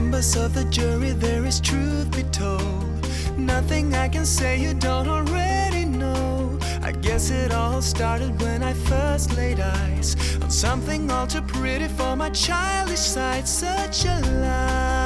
members of the jury, there is truth be told. Nothing I can say you don't already know. I guess it all started when I first laid eyes on something all too pretty for my childish sight. Such a lie.